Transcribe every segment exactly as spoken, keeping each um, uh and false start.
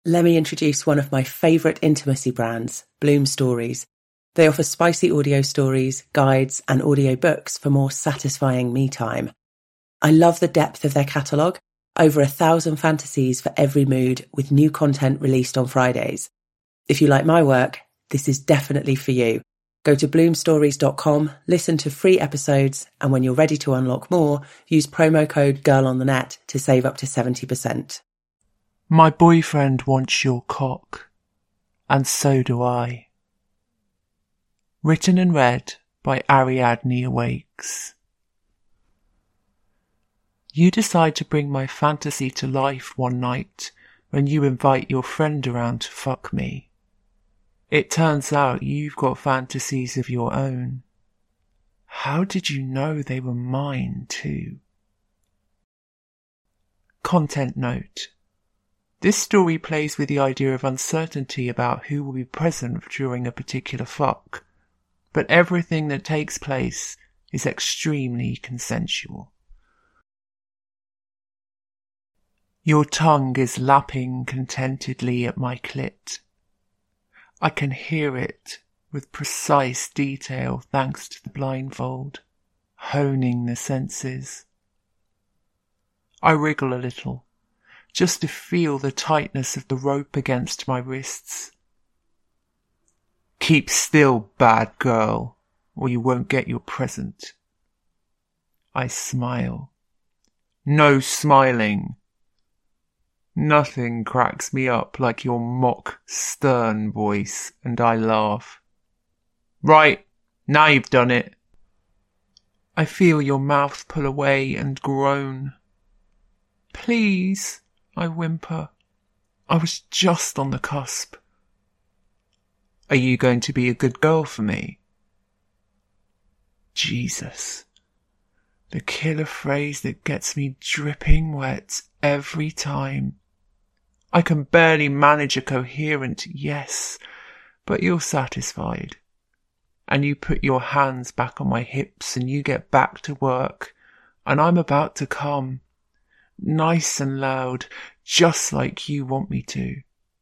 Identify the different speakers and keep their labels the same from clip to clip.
Speaker 1: Let me introduce one of my favourite intimacy brands, Bloom Stories. They offer spicy audio stories, guides, and audio books for more satisfying me time. I love the depth of their catalogue, over a thousand fantasies for every mood, with new content released on Fridays. If you like my work, this is definitely for you. Go to bloom stories dot com, listen to free episodes, and when you're ready to unlock more, use promo code GIRLONTHENET to save up to seventy percent.
Speaker 2: My boyfriend wants your cock, and so do I. Written and read by Ariadne Awakes. You decide to bring my fantasy to life one night when you invite your friend around to fuck me. It turns out you've got fantasies of your own. How did you know they were mine too? Content note. This story plays with the idea of uncertainty about who will be present during a particular fuck, but everything that takes place is extremely consensual. Your tongue is lapping contentedly at my clit. I can hear it with precise detail thanks to the blindfold, honing the senses. I wriggle a little, just to feel the tightness of the rope against my wrists. Keep still, bad girl, or you won't get your present. I smile. No smiling. Nothing cracks me up like your mock, stern voice, and I laugh. Right, now you've done it. I feel your mouth pull away and groan. Please, I whimper. I was just on the cusp. Are you going to be a good girl for me? Jesus. The killer phrase that gets me dripping wet every time. I can barely manage a coherent yes, but you're satisfied. And you put your hands back on my hips and you get back to work, and I'm about to come. Nice and loud, just like you want me to.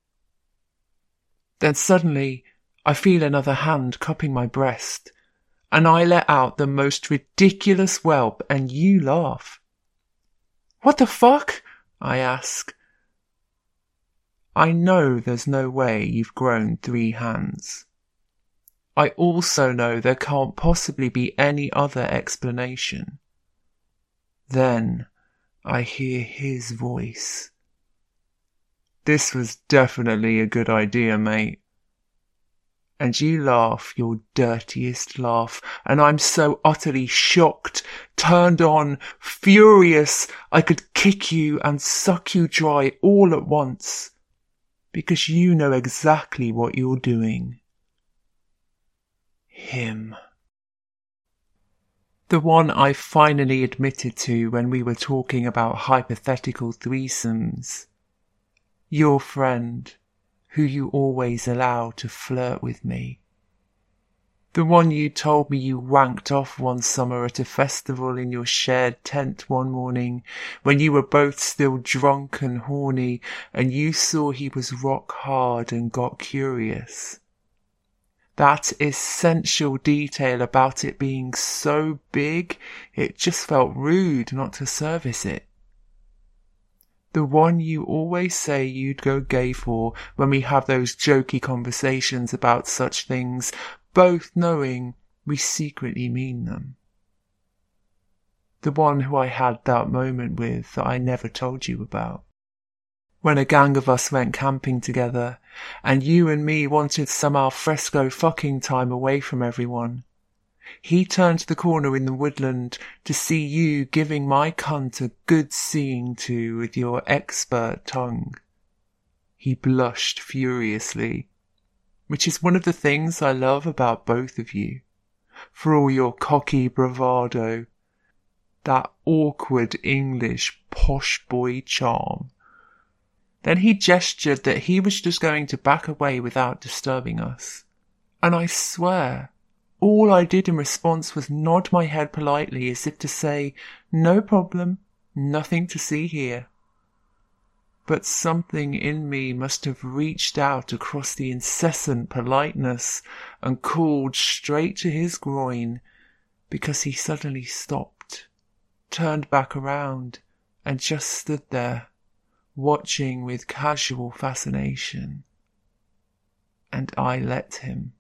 Speaker 2: Then suddenly, I feel another hand cupping my breast, and I let out the most ridiculous whelp, and you laugh. What the fuck? I ask. I know there's no way you've grown three hands. I also know there can't possibly be any other explanation. Then I hear his voice. This was definitely a good idea, mate. And you laugh your dirtiest laugh, and I'm so utterly shocked, turned on, furious, I could kick you and suck you dry all at once, because you know exactly what you're doing. Him. The one I finally admitted to when we were talking about hypothetical threesomes. Your friend, who you always allow to flirt with me. The one you told me you wanked off one summer at a festival in your shared tent one morning when you were both still drunk and horny and you saw he was rock hard and got curious. That essential detail about it being so big, it just felt rude not to service it. The one you always say you'd go gay for when we have those jokey conversations about such things, both knowing we secretly mean them. The one who I had that moment with that I never told you about. When a gang of us went camping together, and you and me wanted some al fresco fucking time away from everyone. He turned the corner in the woodland to see you giving my cunt a good seeing to with your expert tongue. He blushed furiously, which is one of the things I love about both of you, for all your cocky bravado, that awkward English posh boy charm. Then he gestured that he was just going to back away without disturbing us. And I swear, all I did in response was nod my head politely as if to say, no problem, nothing to see here. but something in me must have reached out across the incessant politeness and called straight to his groin, because he suddenly stopped, turned back around, and just stood there, watching with casual fascination. And I let him.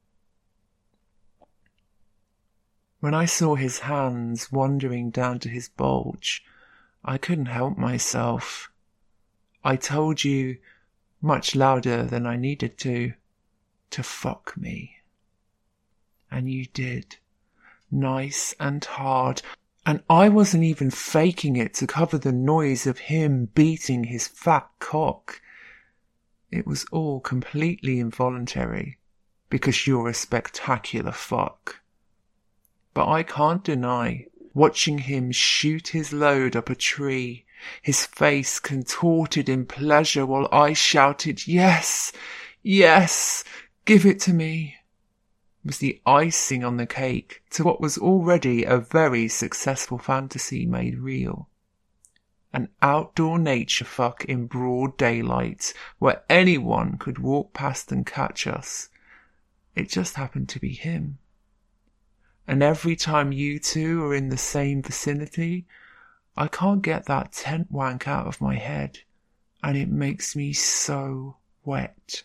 Speaker 2: When I saw his hands wandering down to his bulge, I couldn't help myself. I told you, much louder than I needed to, to fuck me. And you did. Nice and hard. And I wasn't even faking it to cover the noise of him beating his fat cock. It was all completely involuntary, because you're a spectacular fuck. But I can't deny watching him shoot his load up a tree, his face contorted in pleasure while I shouted, "Yes, yes, give it to me," was the icing on the cake to what was already a very successful fantasy made real. An outdoor nature fuck in broad daylight where anyone could walk past and catch us. It just happened to be him. And every time you two are in the same vicinity, I can't get that tent wank out of my head, and it makes me so wet.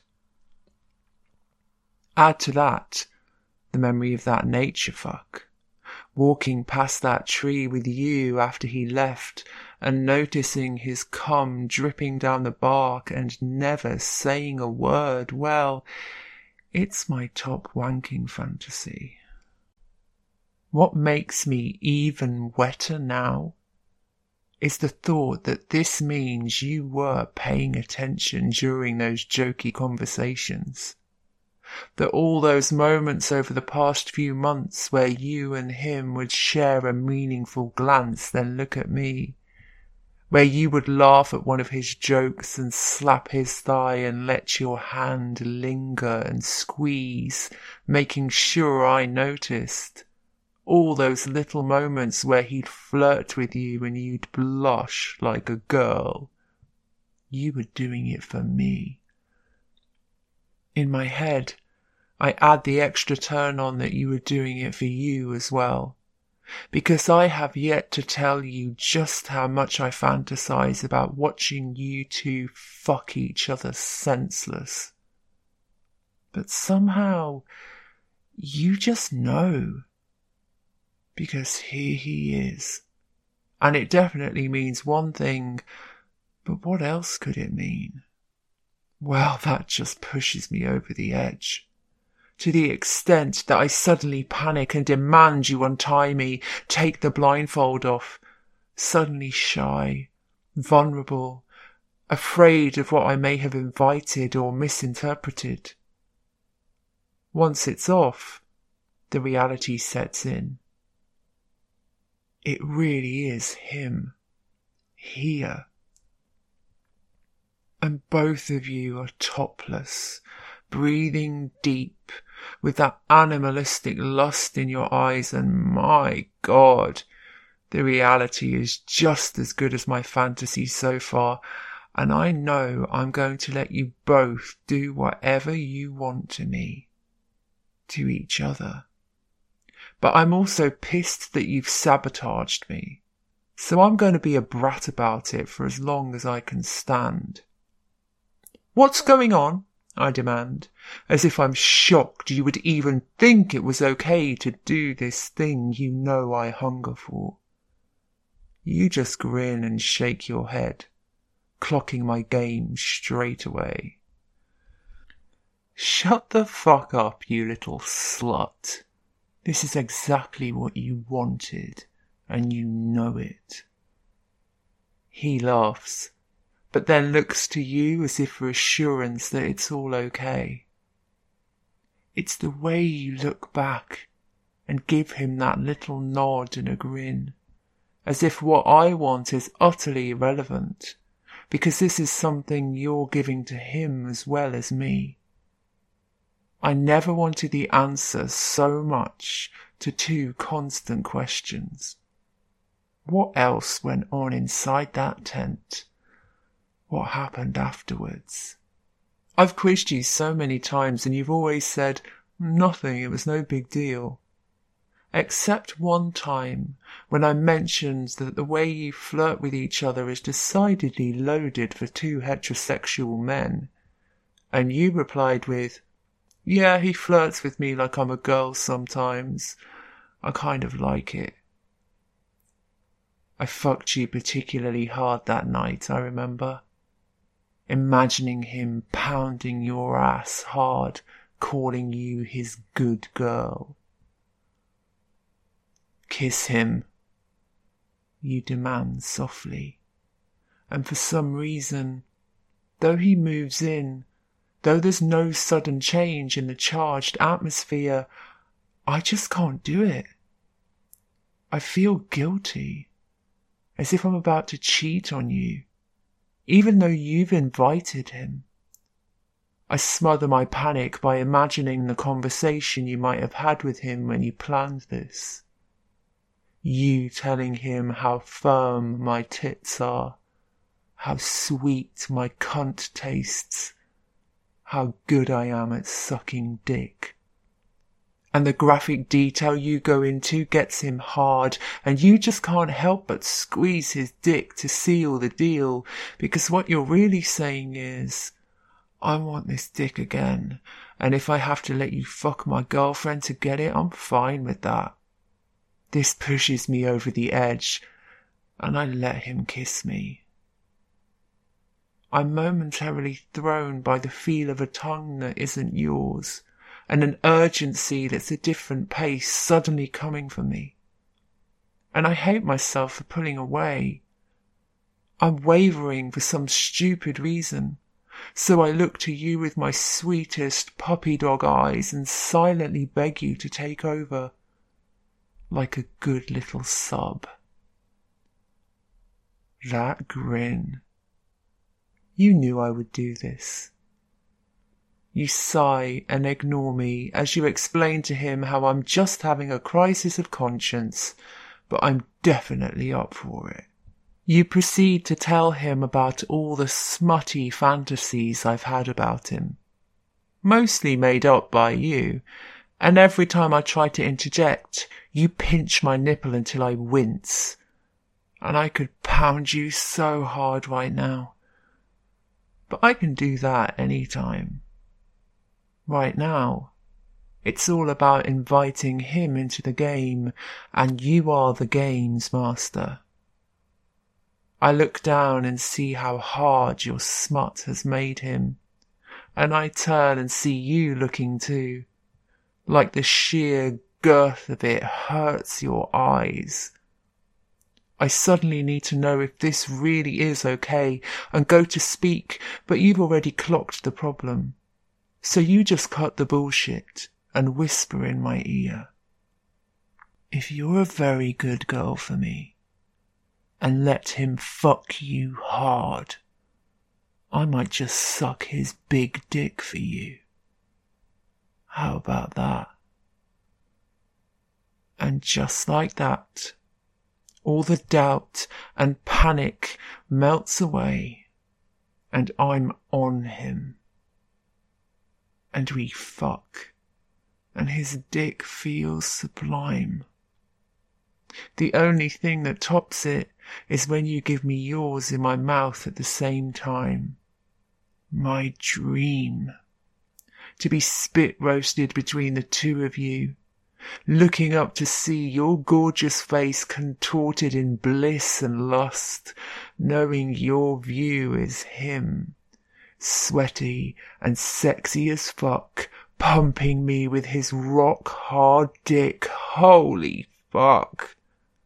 Speaker 2: Add to that the memory of that nature fuck, walking past that tree with you after he left and noticing his cum dripping down the bark and never saying a word. Well, it's my top wanking fantasy. What makes me even wetter now is the thought that this means you were paying attention during those jokey conversations. That all those moments over the past few months where you and him would share a meaningful glance, then look at me, where you would laugh at one of his jokes and slap his thigh and let your hand linger and squeeze, making sure I noticed. All those little moments where he'd flirt with you and you'd blush like a girl. You were doing it for me. In my head, I add the extra turn on that you were doing it for you as well. Because I have yet to tell you just how much I fantasize about watching you two fuck each other senseless. But somehow, you just know. Because here he is. And it definitely means one thing, but what else could it mean? Well, that just pushes me over the edge. To the extent that I suddenly panic and demand you untie me, take the blindfold off, suddenly shy, vulnerable, afraid of what I may have invited or misinterpreted. Once it's off, the reality sets in. It really is him, here. And both of you are topless, breathing deep, with that animalistic lust in your eyes, and my God, the reality is just as good as my fantasy so far, and I know I'm going to let you both do whatever you want to me, to each other. But I'm also pissed that you've sabotaged me, so I'm going to be a brat about it for as long as I can stand. What's going on? I demand, as if I'm shocked you would even think it was okay to do this thing you know I hunger for. You just grin and shake your head, clocking my game straight away. Shut the fuck up, you little slut. This is exactly what you wanted, and you know it. He laughs, but then looks to you as if for assurance that it's all okay. It's the way you look back and give him that little nod and a grin, as if what I want is utterly irrelevant, because this is something you're giving to him as well as me. I never wanted the answer so much to two constant questions. What else went on inside that tent? what happened afterwards. I've quizzed you so many times and you've always said, nothing, it was no big deal. Except one time when I mentioned that the way you flirt with each other is decidedly loaded for two heterosexual men. And you replied with, yeah, he flirts with me like I'm a girl sometimes. I kind of like it. I fucked you particularly hard that night, I remember. Imagining him pounding your ass hard, calling you his good girl. Kiss him, you demand softly. And for some reason, though he moves in, though there's no sudden change in the charged atmosphere, I just can't do it. I feel guilty, as if I'm about to cheat on you, even though you've invited him. I smother my panic by imagining the conversation you might have had with him when you planned this. You telling him how firm my tits are, how sweet my cunt tastes, how good I am at sucking dick. And the graphic detail you go into gets him hard, and you just can't help but squeeze his dick to seal the deal, because what you're really saying is, I want this dick again, and if I have to let you fuck my girlfriend to get it, I'm fine with that. This pushes me over the edge, and I let him kiss me. I'm momentarily thrown by the feel of a tongue that isn't yours, and an urgency that's a different pace suddenly coming for me. And I hate myself for pulling away. I'm wavering for some stupid reason, so I look to you with my sweetest puppy dog eyes and silently beg you to take over. Like a good little sob. That grin. You knew I would do this. You sigh and ignore me as you explain to him how I'm just having a crisis of conscience, but I'm definitely up for it. You proceed to tell him about all the smutty fantasies I've had about him, mostly made up by you, and every time I try to interject, you pinch my nipple until I wince. And I could pound you so hard right now. But I can do that any time. Right now, it's all about inviting him into the game, and you are the game's master. I look down and see how hard your smut has made him, and I turn and see you looking too. Like the sheer girth of it hurts your eyes. I suddenly need to know if this really is okay and go to speak, but you've already clocked the problem. So you just cut the bullshit and whisper in my ear. If you're a very good girl for me and let him fuck you hard, I might just suck his big dick for you. How about that? And just like that, all the doubt and panic melts away, and I'm on him. And we fuck, and his dick feels sublime. The only thing that tops it is when you give me yours in my mouth at the same time. My dream. To be spit roasted between the two of you, looking up to see your gorgeous face contorted in bliss and lust, knowing your view is him, sweaty and sexy as fuck, pumping me with his rock hard dick. Holy fuck.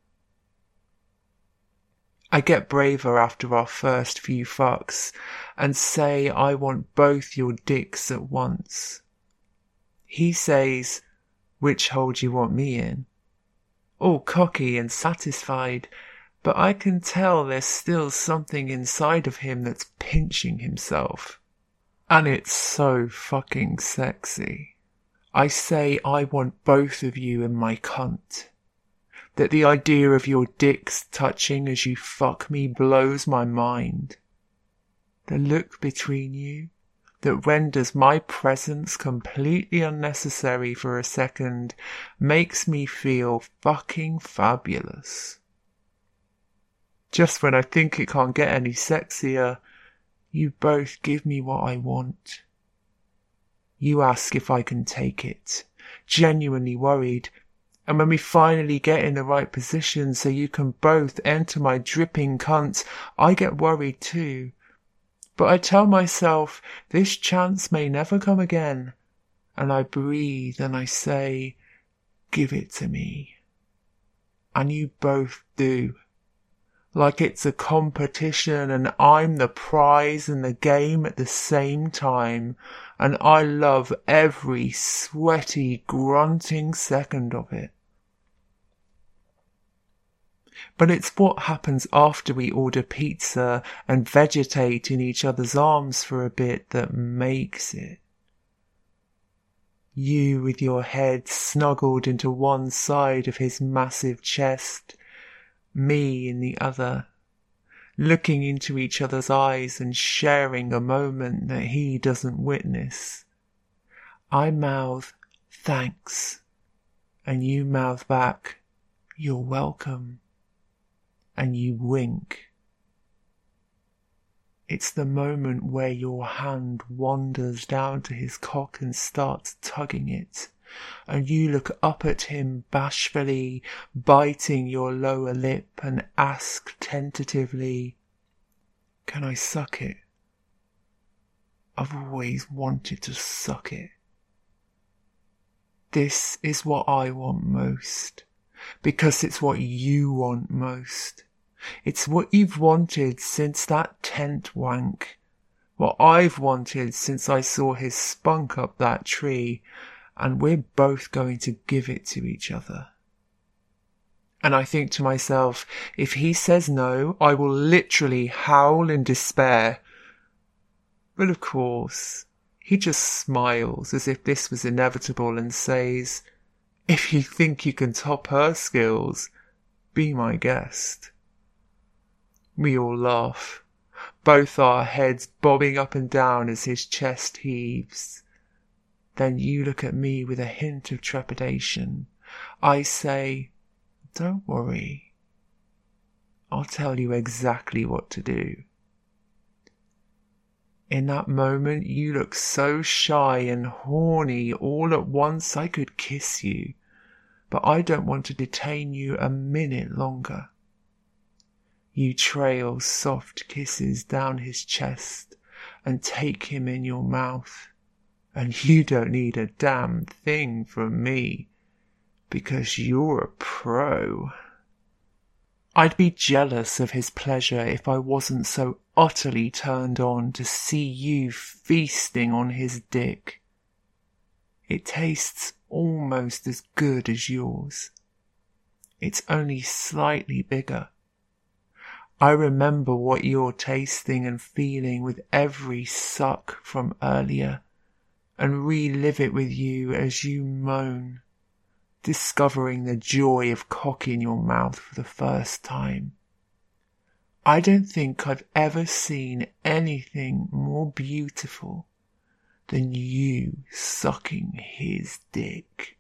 Speaker 2: I get braver after our first few fucks and say I want both your dicks at once. He says, which hole do you want me in? All cocky and satisfied, but I can tell there's still something inside of him that's pinching himself. And it's so fucking sexy. I say I want both of you in my cunt. That the idea of your dicks touching as you fuck me blows my mind. the look between you that renders my presence completely unnecessary for a second makes me feel fucking fabulous. Just when I think it can't get any sexier, you both give me what I want. You ask if I can take it, genuinely worried, and when we finally get in the right position so you can both enter my dripping cunt, I get worried too. But I tell myself this chance may never come again, and I breathe and I say, give it to me. And you both do. Like it's a competition and I'm the prize in the game at the same time, and I love every sweaty, grunting second of it. But it's what happens after we order pizza and vegetate in each other's arms for a bit that makes it. You with your head snuggled into one side of his massive chest, me in the other, looking into each other's eyes and sharing a moment that he doesn't witness. I mouth, thanks, and you mouth back, you're welcome. And you wink. It's the moment where your hand wanders down to his cock and starts tugging it, and you look up at him bashfully, biting your lower lip, and ask tentatively, can I suck it? I've always wanted to suck it. This is what I want most, because it's what you want most. It's what you've wanted since that tent wank. What I've wanted since I saw his spunk up that tree, and we're both going to give it to each other. And I think to myself, if he says no, I will literally howl in despair. But of course, he just smiles as if this was inevitable and says, if you think you can top her skills, be my guest. We all laugh, both our heads bobbing up and down as his chest heaves. Then you look at me with a hint of trepidation. I say, don't worry. I'll tell you exactly what to do. In that moment, you look so shy and horny all at once I could kiss you, but I don't want to detain you a minute longer. You trail soft kisses down his chest and take him in your mouth, and you don't need a damn thing from me, because you're a pro. I'd be jealous of his pleasure if I wasn't so utterly turned on to see you feasting on his dick. It tastes almost as good as yours. It's only slightly bigger. I remember what you're tasting and feeling with every suck from earlier, and relive it with you as you moan, discovering the joy of cock in your mouth for the first time. I don't think I've ever seen anything more beautiful than you sucking his dick.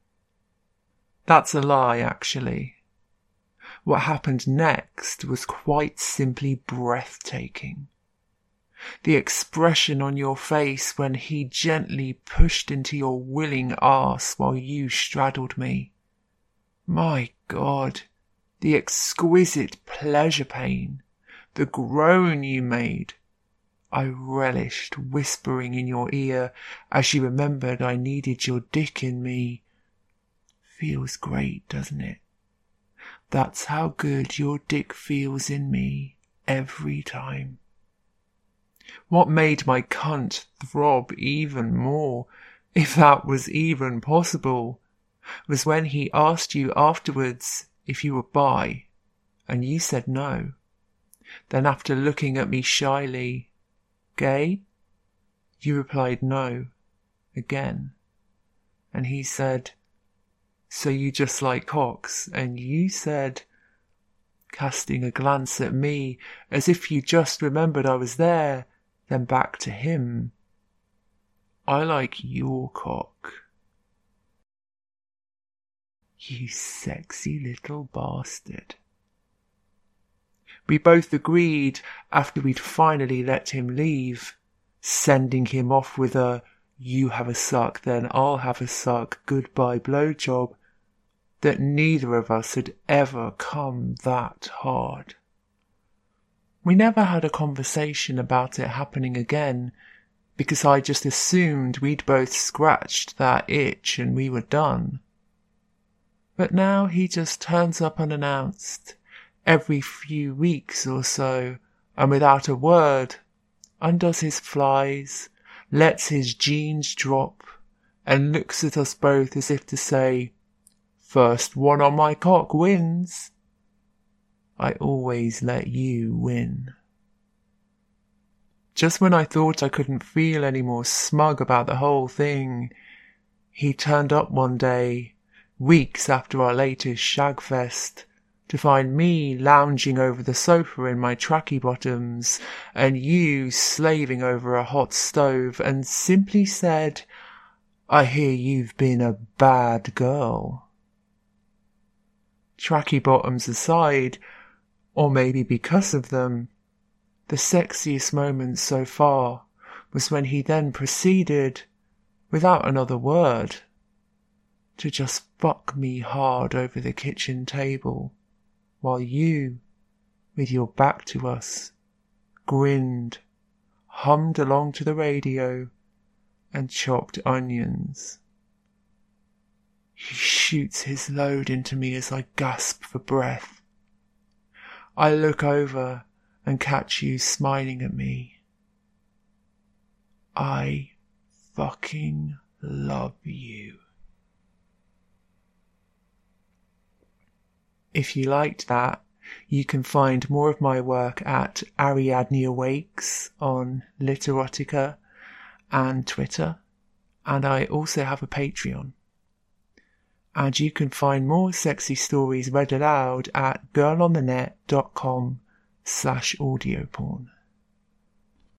Speaker 2: That's a lie, actually. What happened next was quite simply breathtaking. The expression on your face when he gently pushed into your willing arse while you straddled me. My God, the exquisite pleasure pain, the groan you made. I relished whispering in your ear as you remembered I needed your dick in me. Feels great, doesn't it? That's how good your dick feels in me every time. What made my cunt throb even more, if that was even possible, was when he asked you afterwards if you were bi, and you said no. Then after looking at me shyly, gay? You replied no, again. And he said, so you just like cocks? And you said, casting a glance at me as if you just remembered I was there, then back to him, I like your cock. You sexy little bastard. We both agreed, after we'd finally let him leave, sending him off with a "you have a suck, then I'll have a suck, goodbye blowjob," that neither of us had ever come that hard. We never had a conversation about it happening again, because I just assumed we'd both scratched that itch and we were done. But now he just turns up unannounced, every few weeks or so, and without a word, undoes his flies, lets his jeans drop, and looks at us both as if to say, "First one on my cock wins." I always let you win. Just when I thought I couldn't feel any more smug about the whole thing, he turned up one day, weeks after our latest shagfest, to find me lounging over the sofa in my tracky bottoms and you slaving over a hot stove, and simply said, "I hear you've been a bad girl." Tracky bottoms aside, or maybe because of them, the sexiest moment so far was when he then proceeded, without another word, to just fuck me hard over the kitchen table, while you, with your back to us, grinned, hummed along to the radio, and chopped onions. He shoots his load into me as I gasp for breath. I look over and catch you smiling at me. I fucking love you. If you liked that, you can find more of my work at Ariadne Awakes on Literotica and Twitter, and I also have a Patreon. And you can find more sexy stories read aloud at girlonthenet dot com slash audioporn.